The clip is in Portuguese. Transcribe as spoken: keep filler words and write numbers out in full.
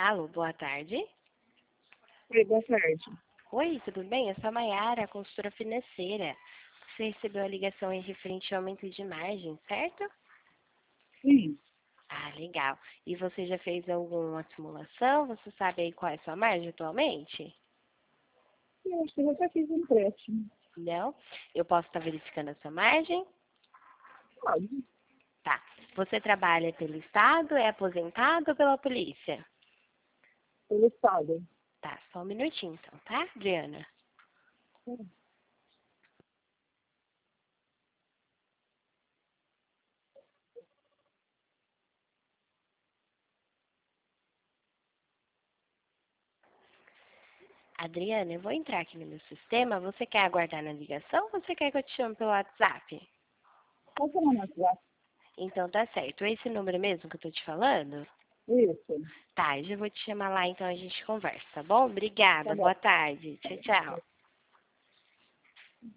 Alô, boa tarde. Oi, boa tarde. Oi, tudo bem? Eu sou a Mayara, consultora financeira. Você recebeu a ligação em referente ao aumento de margem, certo? Sim, Ah, legal. E você já fez alguma simulação? Você sabe aí qual é a sua margem atualmente? eu acho que eu já fiz um empréstimo. Não? Eu posso estar verificando a sua margem? Pode, Tá. Você trabalha pelo Estado, é aposentado ou pela polícia? pelo Estado. Tá, só um minutinho então, tá, Adriana? Adriana, eu vou entrar aqui no meu sistema. Você quer aguardar na ligação ou você quer que eu te chame pelo WhatsApp? Qual que é o nome do WhatsApp? Então tá certo. Esse número mesmo que eu tô te falando? Isso, Tá, eu já vou te chamar lá, então a gente conversa, tá bom? Obrigada, tá boa bom. tarde. Tchau, tchau.